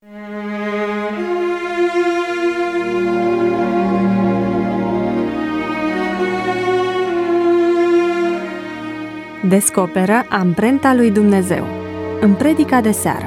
Descoperă amprenta lui Dumnezeu în predica de seară.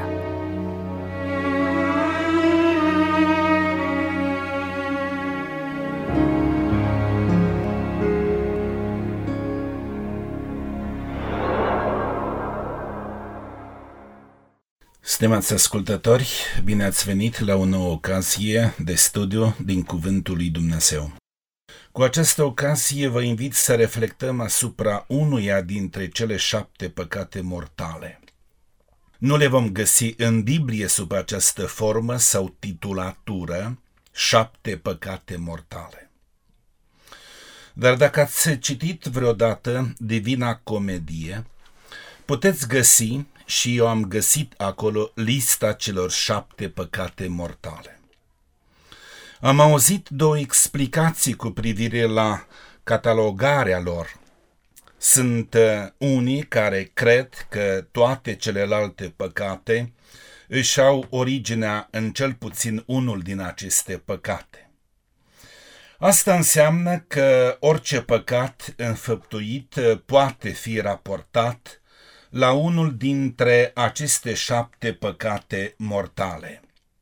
Stimați ascultători, bine ați venit la o nouă ocazie de studiu din Cuvântul lui Dumnezeu. Cu această ocazie vă invit să reflectăm asupra unuia dintre cele 7 păcate mortale. Nu le vom găsi în Biblie sub această formă sau titulatură, 7 păcate mortale. Dar dacă ați citit vreodată Divina Comedie, puteți găsi, și eu am găsit acolo, lista celor 7 păcate mortale. Am auzit 2 explicații cu privire la catalogarea lor. Sunt unii care cred că toate celelalte păcate își au originea în cel puțin unul din aceste păcate. Asta înseamnă că orice păcat înfăptuit poate fi raportat la unul dintre aceste 7 păcate mortale.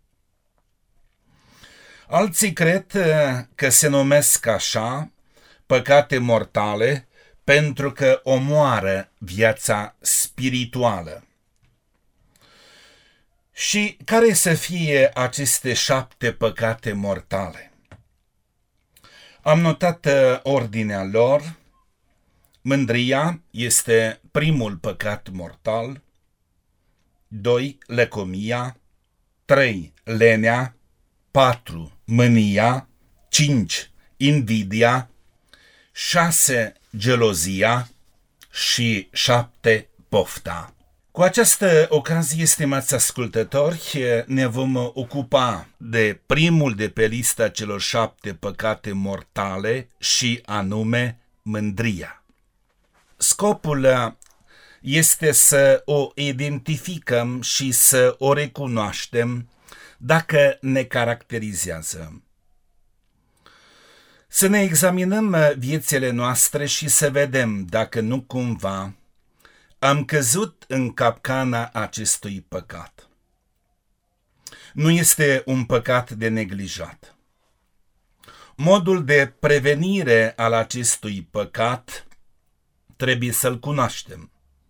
Alții cred că se numesc așa păcate mortale pentru că omoară viața spirituală. Și care să fie aceste 7 păcate mortale? Am notat ordinea lor. Mândria este primul păcat mortal, 2. Lăcomia, 3. Lenea, 4. Mânia, 5. Invidia, 6. Gelozia și 7. Pofta. Cu această ocazie, stimați ascultători, ne vom ocupa de primul de pe lista celor 7 păcate mortale și anume mândria. Scopul este să o identificăm și să o recunoaștem dacă ne caracterizează. Să ne examinăm viețile noastre și să vedem dacă nu cumva am căzut în capcana acestui păcat. Nu este un păcat de neglijat. Modul de prevenire al acestui păcat trebuie să-l cunoaștem.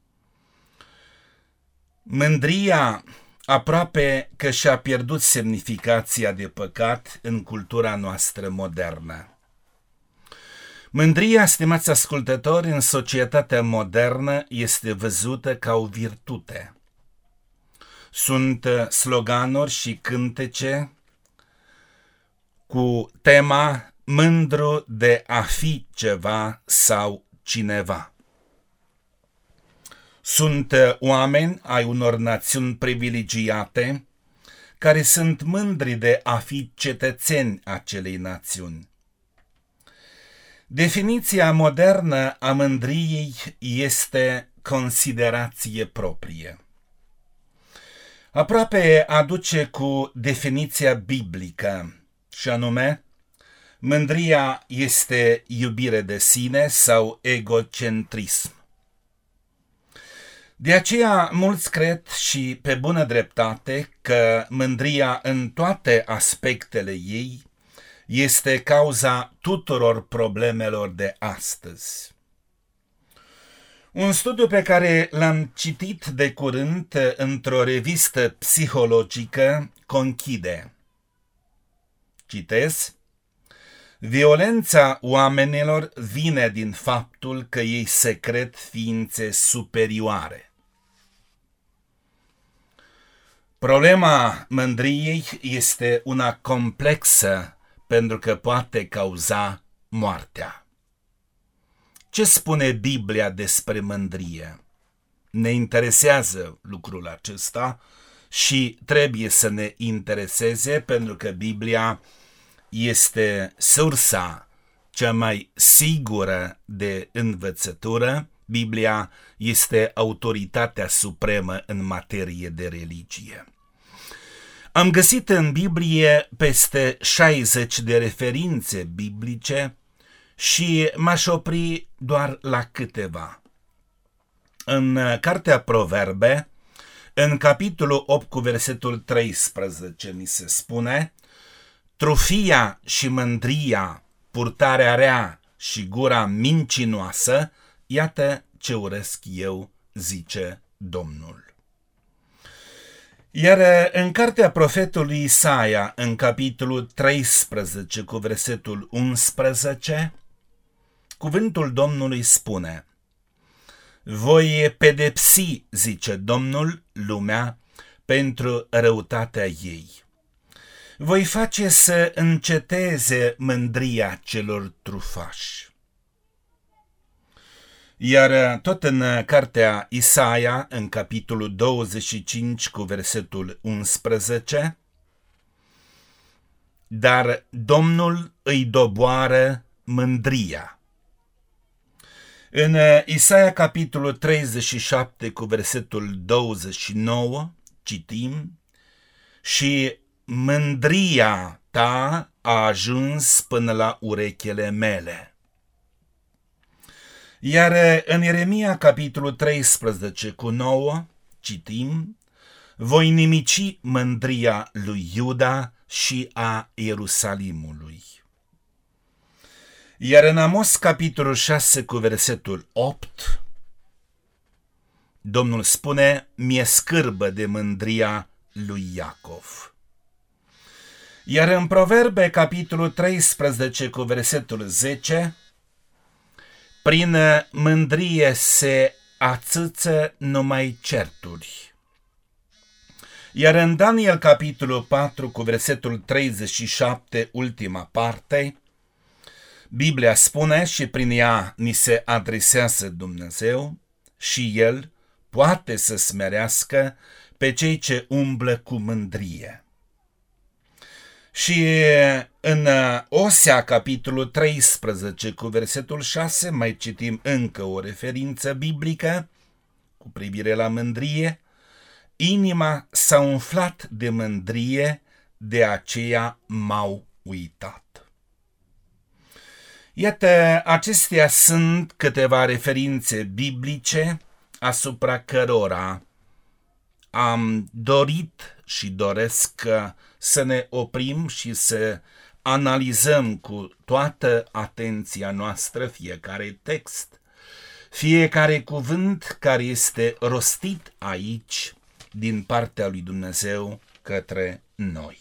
Mândria aproape că și-a pierdut semnificația de păcat în cultura noastră modernă. Mândria, stimați ascultători, în societatea modernă este văzută ca o virtute. Sunt sloganuri și cântece cu tema mândru de a fi ceva sau cineva. Sunt oameni ai unor națiuni privilegiate care sunt mândri de a fi cetățeni acelei națiuni. Definiția modernă a mândriei este considerație proprie. Aproape aduce cu definiția biblică, și anume, mândria este iubire de sine sau egocentrism. De aceea mulți cred și pe bună dreptate că mândria în toate aspectele ei este cauza tuturor problemelor de astăzi. Un studiu pe care l-am citit de curând într-o revistă psihologică conchide. Citez: violența oamenilor vine din faptul că ei se cred ființe superioare. Problema mândriei este una complexă pentru că poate cauza moartea. Ce spune Biblia despre mândrie? Ne interesează lucrul acesta și trebuie să ne intereseze pentru că Biblia este sursa cea mai sigură de învățătură. Biblia este autoritatea supremă în materie de religie. Am găsit în Biblie peste 60 de referințe biblice și m-aș opri doar la câteva. În Cartea Proverbe, în capitolul 8 cu versetul 13, ni se spune: trufia și mândria, purtarea rea și gura mincinoasă, iată ce urăsc eu, zice Domnul. Iar în cartea profetului Isaia, în capitolul 13 cu versetul 11, cuvântul Domnului spune: voi pedepsi, zice Domnul, lumea pentru răutatea ei. Voi face să înceteze mândria celor trufași. Iar tot în cartea Isaia, în capitolul 25 cu versetul 11, dar Domnul îi doboară mândria. În Isaia capitolul 37 cu versetul 29 citim: și mândria ta a ajuns până la urechile mele. Iar în Ieremia capitolul 13 cu 9 citim: voi nimici mândria lui Iuda și a Ierusalimului. Iar în Amos capitolul 6 cu versetul 8, Domnul spune: mi-e scârbă de mândria lui Iacov. Iar în Proverbe capitolul 13 cu versetul 10, prin mândrie se ațâță numai certuri. Iar în Daniel capitolul 4 cu versetul 37, ultima parte, Biblia spune și prin ea ni se adresează Dumnezeu și El poate să smerească pe cei ce umblă cu mândrie. Și în Osea capitolul 13 cu versetul 6 mai citim încă o referință biblică cu privire la mândrie: inima s-a umflat de mândrie, de aceea m-au uitat. Iată, acestea sunt câteva referințe biblice asupra cărora am dorit și doresc să ne oprim și să analizăm cu toată atenția noastră fiecare text, fiecare cuvânt care este rostit aici din partea lui Dumnezeu către noi.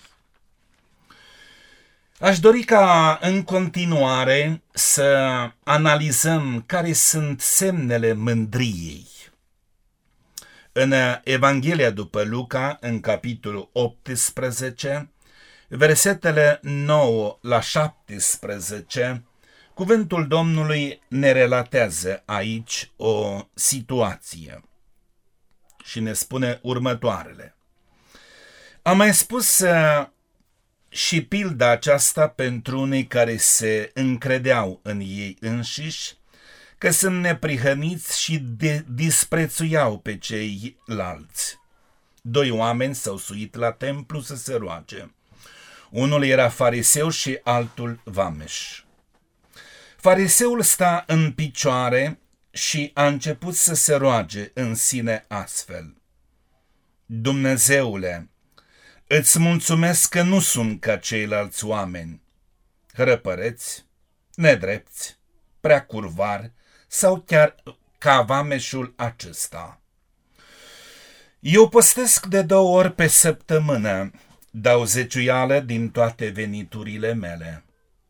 Aș dori ca în continuare să analizăm care sunt semnele mândriei. În Evanghelia după Luca, în capitolul 18, versetele 9 la 17, cuvântul Domnului ne relatează aici o situație și ne spune următoarele: am mai spus și pilda aceasta pentru unii care se încredeau în ei înșiși că sunt neprihăniți și disprețuiau pe ceilalți. Doi oameni s-au suit la templu să se roage. Unul era fariseu și altul vameș. Fariseul sta în picioare și a început să se roage în sine astfel: Dumnezeule, îți mulțumesc că nu sunt ca ceilalți oameni, răpăreți, nedrepți, prea curvari sau chiar ca vameșul acesta. Eu postesc de 2 ori pe săptămână, dau zeciuială din toate veniturile mele.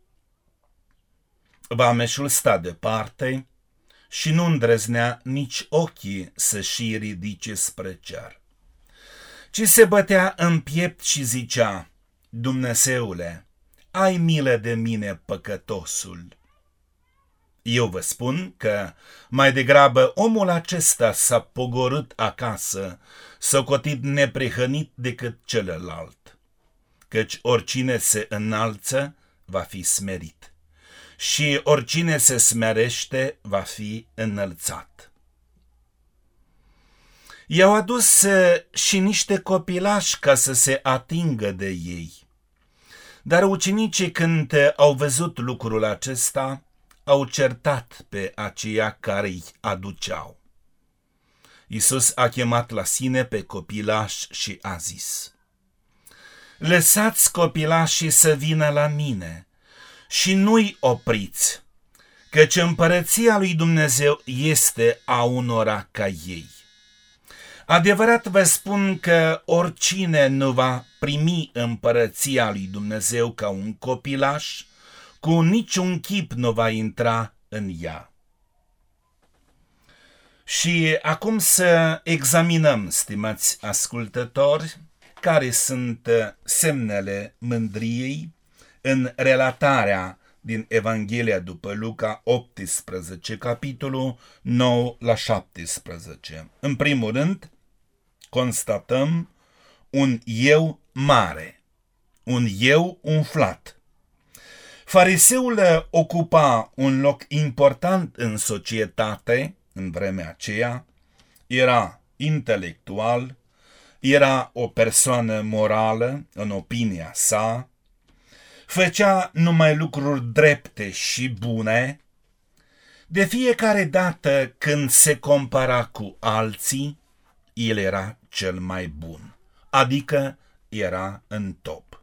Vameșul sta departe și nu îndrăznea nici ochii să-și ridice spre cer, ci se bătea în piept și zicea: Dumnezeule, ai milă de mine, păcătosul. Eu vă spun că mai degrabă omul acesta s-a pogorât acasă, socotit neprihănit, decât celălalt. Căci oricine se înalță va fi smerit și oricine se smerește va fi înălțat. I-au adus și niște copilași ca să se atingă de ei. Dar ucenicii, când au văzut lucrul acesta, au certat pe aceia care îi aduceau. Iisus a chemat la sine pe copilași și a zis: lăsați copilașii să vină la mine și nu-i opriți, căci împărăția lui Dumnezeu este a unora ca ei. Adevărat vă spun că oricine nu va primi împărăția lui Dumnezeu ca un copilaș, cu niciun chip nu va intra în ea. Și acum să examinăm, stimați ascultători, care sunt semnele mândriei în relatarea din Evanghelia după Luca 18, capitolul 9 la 17. În primul rând, constatăm un eu mare, un eu umflat. Fariseul ocupa un loc important în societate în vremea aceea, era intelectual, era o persoană morală în opinia sa, făcea numai lucruri drepte și bune. De fiecare dată când se compara cu alții, el era cel mai bun, adică era în top.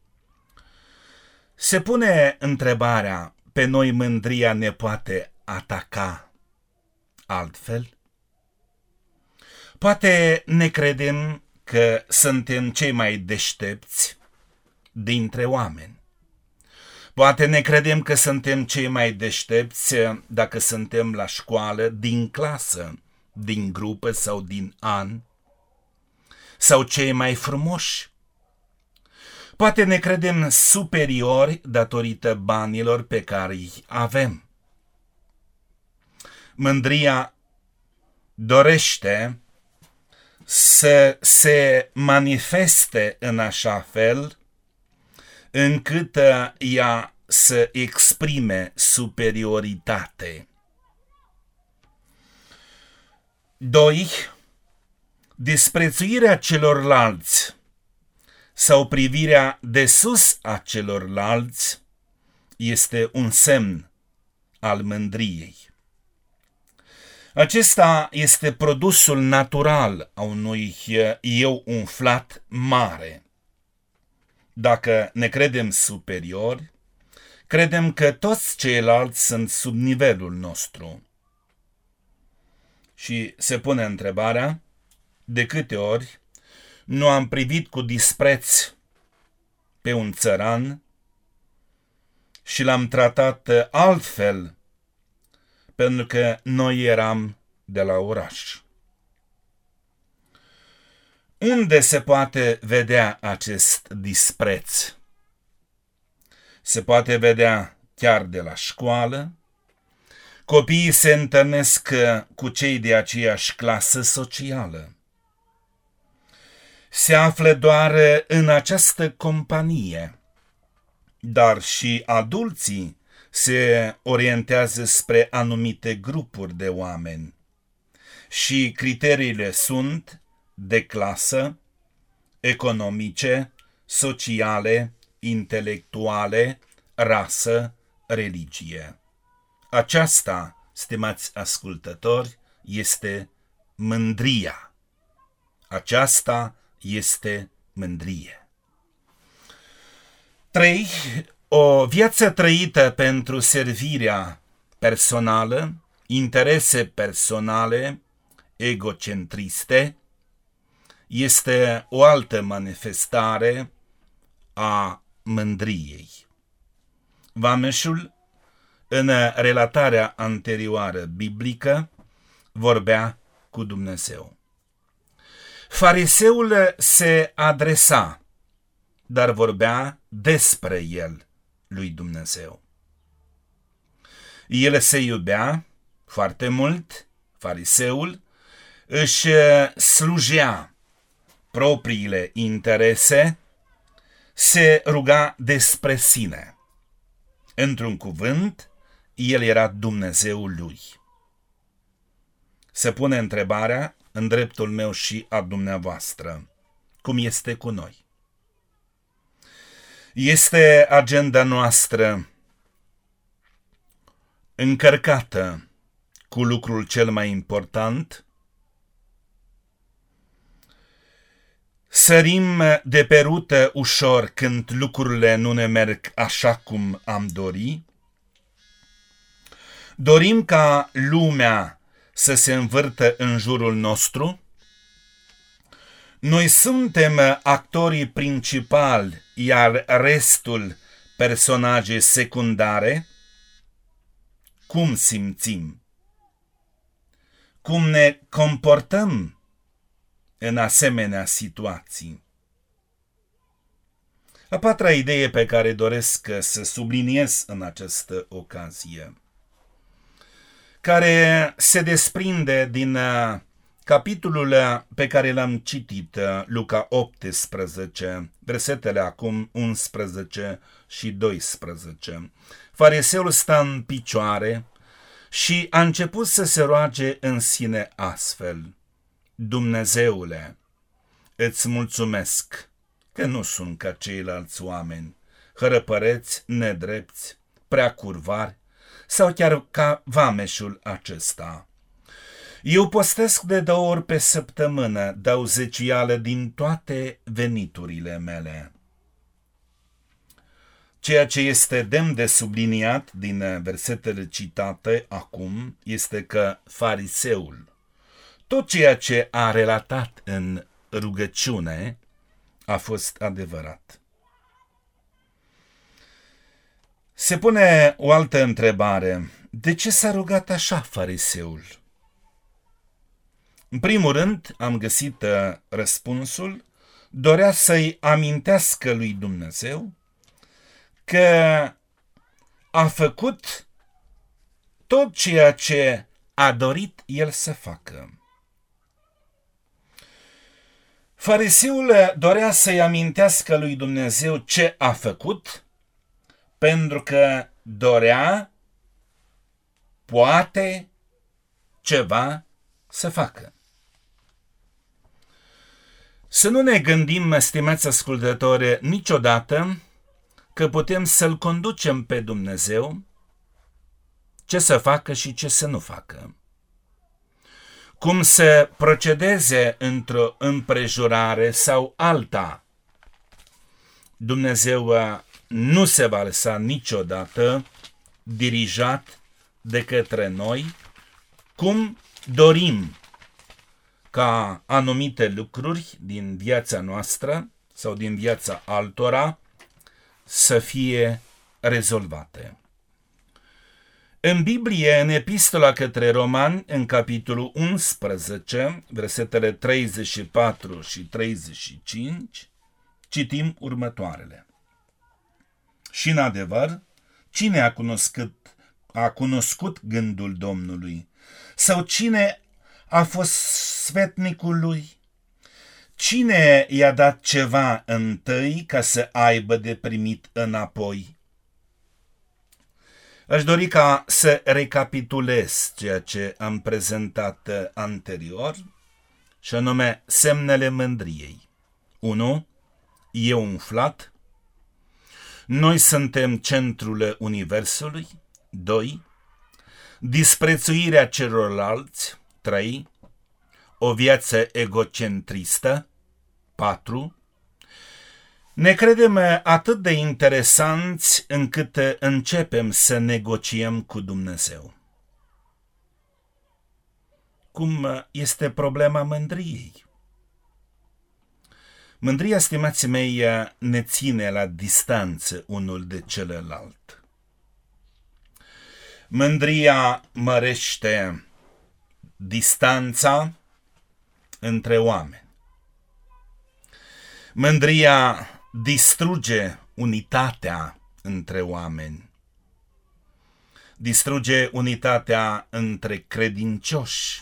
Se pune întrebarea, pe noi mândria ne poate ataca altfel? Poate ne credem că suntem cei mai deștepți dintre oameni. Poate ne credem că suntem cei mai deștepți dacă suntem la școală, din clasă, din grupă sau din an, sau cei mai frumoși. Poate ne credem superiori datorită banilor pe care îi avem. Mândria dorește să se manifeste în așa fel încât ea să exprime superioritate. 2. Disprețuirea celorlalți sau privirea de sus a celorlalți este un semn al mândriei. Acesta este produsul natural a unui eu umflat mare. Dacă ne credem superiori, credem că toți ceilalți sunt sub nivelul nostru. Și se pune întrebarea, de câte ori nu am privit cu dispreț pe un țăran și l-am tratat altfel pentru că noi eram de la oraș. Unde se poate vedea acest dispreț? Se poate vedea chiar de la școală. Copiii se întâlnesc cu cei de aceeași clasă socială. Se află doar în această companie, dar și adulții se orientează spre anumite grupuri de oameni și criteriile sunt de clasă, economice, sociale, intelectuale, rasă, religie. Aceasta, stimați ascultători, este mândria. Aceasta este mândrie. 3. O viață trăită pentru servirea personală, interese personale, egocentriste, este o altă manifestare a mândriei. Vameșul, în relatarea anterioară biblică, vorbea cu Dumnezeu. Fariseul se adresa, dar vorbea despre el lui Dumnezeu. El se iubea foarte mult, fariseul, își slujea propriile interese, se ruga despre sine. Într-un cuvânt, el era Dumnezeul lui. Se pune întrebarea, în dreptul meu și a dumneavoastră, cum este cu noi. Este agenda noastră încărcată cu lucrul cel mai important? Sărim de pe rută ușor când lucrurile nu ne merg așa cum am dori? Dorim ca lumea să se învârtă în jurul nostru? Noi suntem actorii principali, iar restul personaje secundare? Cum simțim? Cum ne comportăm în asemenea situații? A patra idee pe care doresc să subliniez în această ocazie, care se desprinde din capitolul pe care l-am citit, Luca 18, versetele acum 11 și 12. Fariseul stă în picioare și a început să se roage în sine astfel: Dumnezeule, îți mulțumesc că nu sunt ca ceilalți oameni, hărăpăreți, nedrepți, prea curvari sau chiar ca vameșul acesta. Eu postesc de 2 ori pe săptămână, dau zeciuială din toate veniturile mele. Ceea ce este demn de subliniat din versetele citate acum este că fariseul, tot ceea ce a relatat în rugăciune, a fost adevărat. Se pune o altă întrebare: de ce s-a rugat așa fariseul? În primul rând, am găsit răspunsul: dorea să-i amintească lui Dumnezeu că a făcut tot ceea ce a dorit el să facă. Fariseul dorea să-i amintească lui Dumnezeu ce a făcut, pentru că dorea, poate, ceva să facă. Să nu ne gândim, stimați ascultători, niciodată că putem să-L conducem pe Dumnezeu ce să facă și ce să nu facă. Cum să procedeze într-o împrejurare sau alta. Dumnezeu nu se va lăsa niciodată dirijat de către noi cum dorim ca anumite lucruri din viața noastră sau din viața altora să fie rezolvate. În Biblie, în Epistola către Romani, în capitolul 11, versetele 34 și 35, citim următoarele: Și în adevăr, cine a cunoscut gândul Domnului? Sau cine a fost sfetnicul lui? Cine i-a dat ceva întâi ca să aibă de primit înapoi? Aș dori ca să recapitulez ceea ce am prezentat anterior, și anume semnele mândriei. 1. Eu umflat. Noi suntem centrul universului. 2. Disprețuirea celorlalți. 3. O viață egocentristă. 4. Ne credem atât de interesanți încât începem să negociem cu Dumnezeu. Cum este problema mândriei? Mândria, stimații mei, ne ține la distanță unul de celălalt. Mândria mărește distanța între oameni. Mândria distruge unitatea între oameni. Distruge unitatea între credincioși.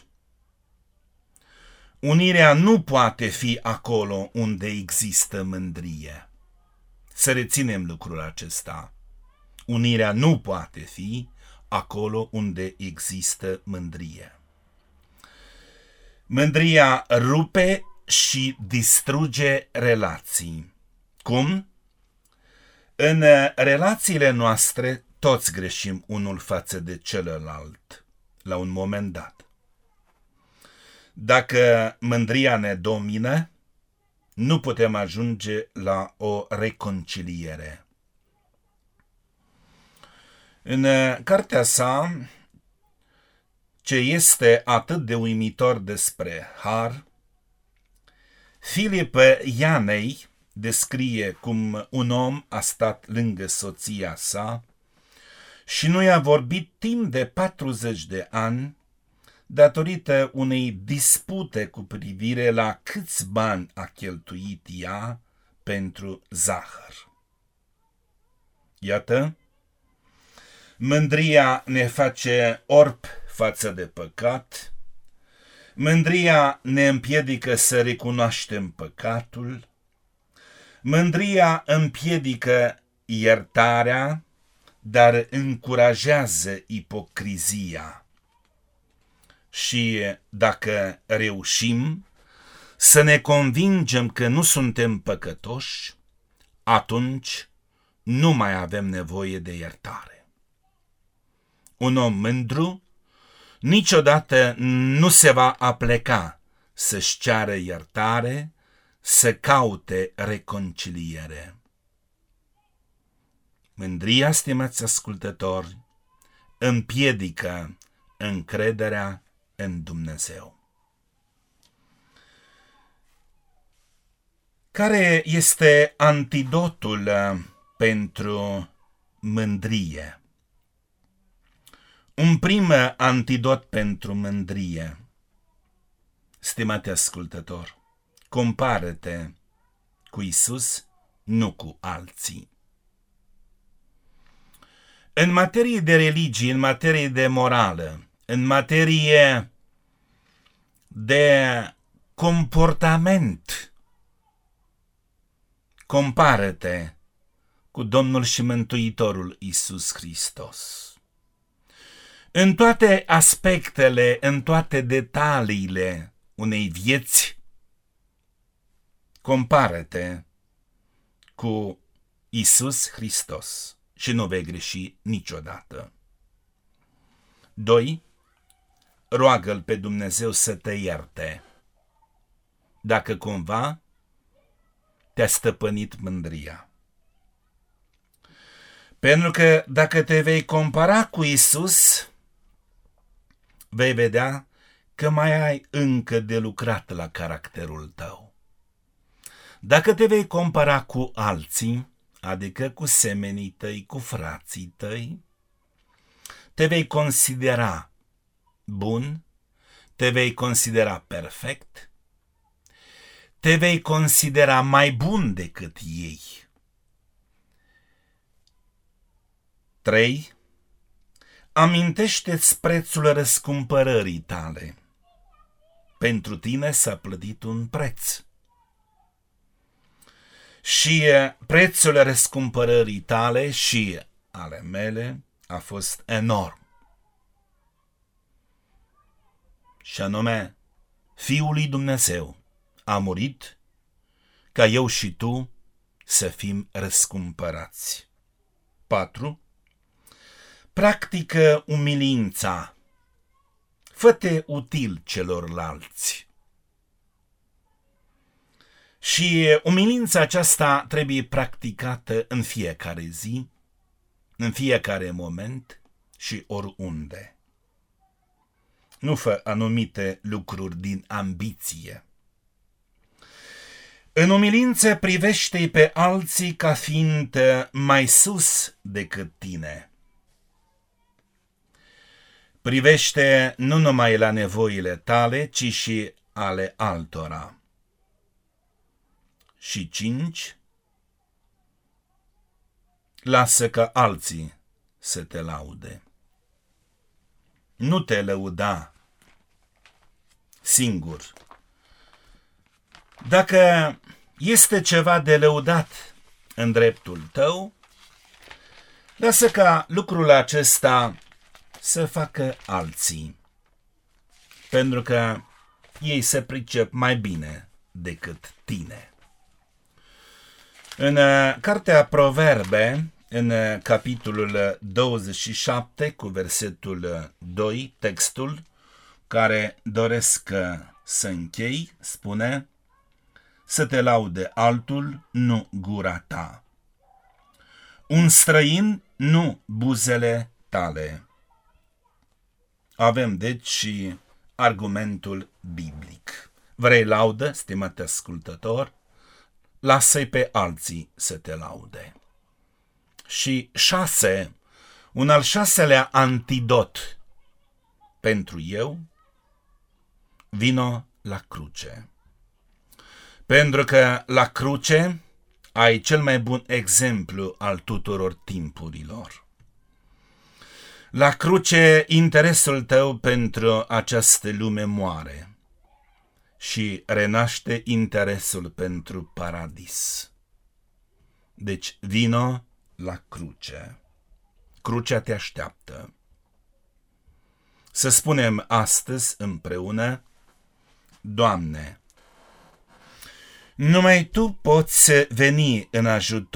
Unirea nu poate fi acolo unde există mândrie. Să reținem lucrul acesta. Unirea nu poate fi acolo unde există mândrie. Mândria rupe și distruge relații. Cum? În relațiile noastre toți greșim unul față de celălalt la un moment dat. Dacă mândria ne domină, nu putem ajunge la o reconciliere. În cartea sa, ce este atât de uimitor despre har, Filip Ianei descrie cum un om a stat lângă soția sa și nu i-a vorbit timp de 40 de ani datorită unei dispute cu privire la câți bani a cheltuit ea pentru zahăr. Iată, mândria ne face orb față de păcat, mândria ne împiedică să recunoaștem păcatul, mândria împiedică iertarea, dar încurajează ipocrizia. Și dacă reușim să ne convingem că nu suntem păcătoși, atunci nu mai avem nevoie de iertare. Un om mândru niciodată nu se va apleca să-și ceară iertare, să caute reconciliere. Mândria, stimați ascultători, împiedică încrederea în Dumnezeu. Care este antidotul pentru mândrie? Un prim antidot pentru mândrie, stimate ascultător, compară-te cu Isus, nu cu alții. În materie de religie, în materie de morală, în materie de comportament, compară-te cu Domnul și Mântuitorul Iisus Hristos. În toate aspectele, în toate detaliile unei vieți, compară-te cu Iisus Hristos și nu vei greși niciodată. 2. Roagă-L pe Dumnezeu să te ierte dacă cumva te-a stăpânit mândria. Pentru că dacă te vei compara cu Iisus, vei vedea că mai ai încă de lucrat la caracterul tău. Dacă te vei compara cu alții, adică cu semenii tăi, cu frații tăi, te vei considera bun, te vei considera perfect, te vei considera mai bun decât ei. 3. Amintește-ți prețul răscumpărării tale. Pentru tine s-a plătit un preț. Și prețul răscumpărării tale și ale mele a fost enorm. Și anume, Fiul lui Dumnezeu a murit ca eu și tu să fim răscumpărați. 4. Practică umilința. Fă-te util celorlalți. Și umilința aceasta trebuie practicată în fiecare zi, în fiecare moment și oriunde. Nu fă anumite lucruri din ambiție. În umilință privește-i pe alții ca fiind mai sus decât tine. Privește nu numai la nevoile tale, ci și ale altora. Și 5. Lasă ca alții să te laude. Nu te lăuda singur. Dacă este ceva de lăudat în dreptul tău, lasă ca lucrul acesta să facă alții. Pentru că ei se pricep mai bine decât tine. În cartea Proverbe, în capitolul 27 cu versetul 2, textul care doresc să închei, spune: să te laude altul, nu gura ta. Un străin, nu buzele tale. Avem deci și argumentul biblic. Vrei laudă, stimate ascultător? Lasă-i pe alții să te laude. Și 6, un al 6-lea antidot pentru eu, vino la cruce. Pentru că la cruce ai cel mai bun exemplu al tuturor timpurilor. La cruce interesul tău pentru această lume moare și renaște interesul pentru paradis. Deci vino la cruce. Crucea te așteaptă. Să spunem astăzi împreună: Doamne, numai Tu poți veni în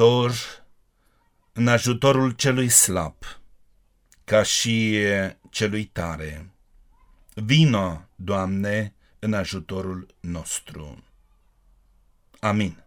ajutorul celui slab, ca și celui tare. Vino, Doamne, în ajutorul nostru. Amin.